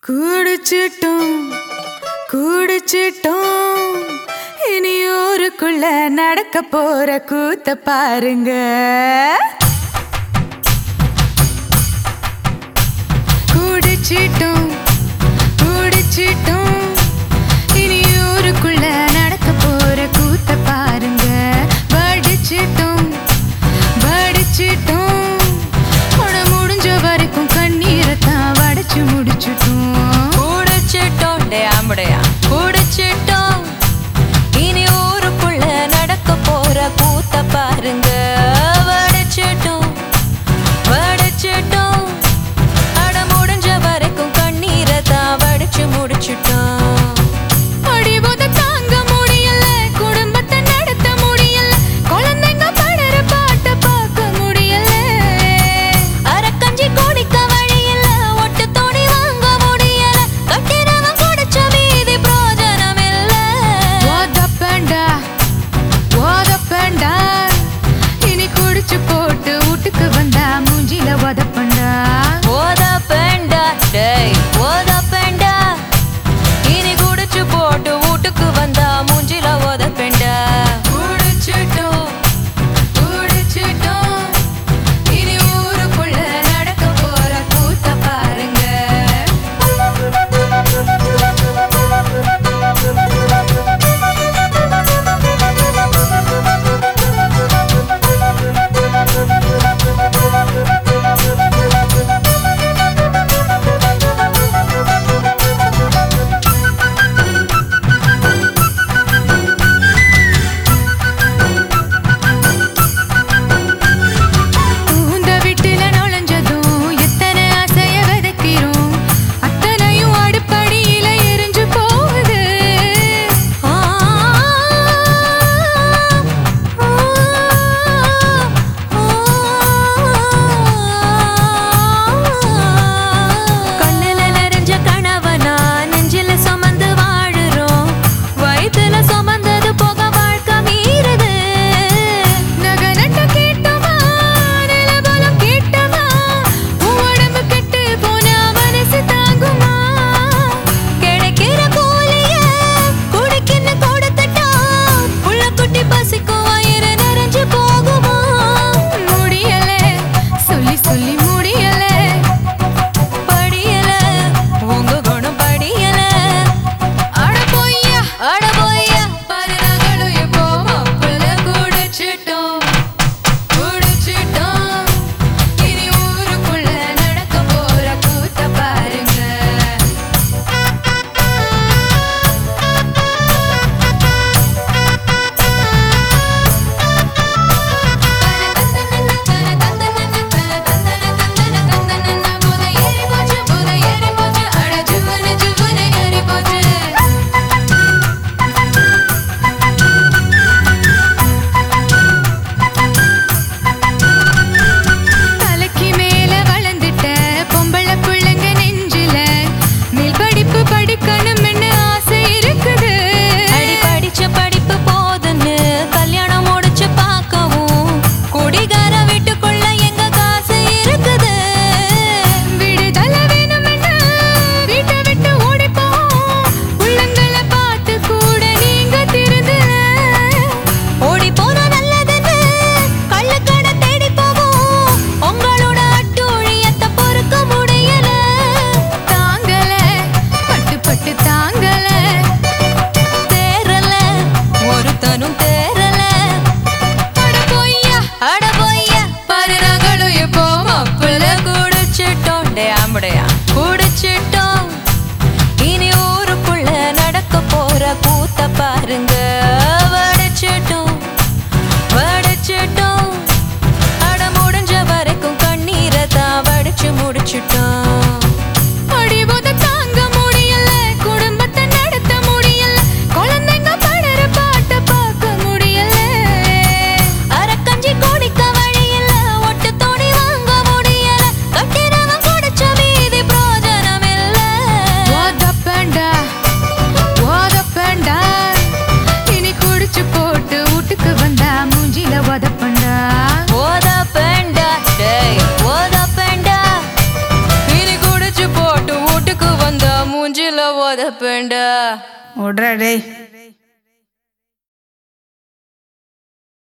குடிச்சிட்டோம் குடிச்சிட்டோம் இனி ஊருக்குள்ள நடக்க போற கூத்த பாருங்க. குடிச்சிட்டோம் குடிச்சிட்டோம் இனி ஊருக்குள்ள நடக்க போற கூத்த பாருங்க. படிச்சிட்டோம் படிச்சிட்டோம் உட முடிஞ்ச வரைக்கும் கண்ணீரத்தான் வடிச்சு முடிச்சிட்டோம். குடிச்சிட்டோம் டேமுடையா குடிச்சிட்டோம் இனி ஊருக்குள்ள நடக்க போற கூத்த பாருங்க. வடிச்சிட்டோம் வடிச்சிட்டோம் அட முடிஞ்ச வரைக்கும் கண்ணீரை தான் வடிச்சு முடிச்சிட்டோம். அடிபோத தாங்க முடியல, குடும்பத்தை நடத்த முடியல, குழந்தைங்க படுற பாட்ட பார்க்க முடியல. அரக்கஞ்சி குடிக்க வழி இல்ல, ஒட்டு துணி வாங்க முடியல, கட்டினவன் குடிச்ச மீதி பிரோஜனம் மூஞ்சில உதப்பேண்டா விட்றா டேய்.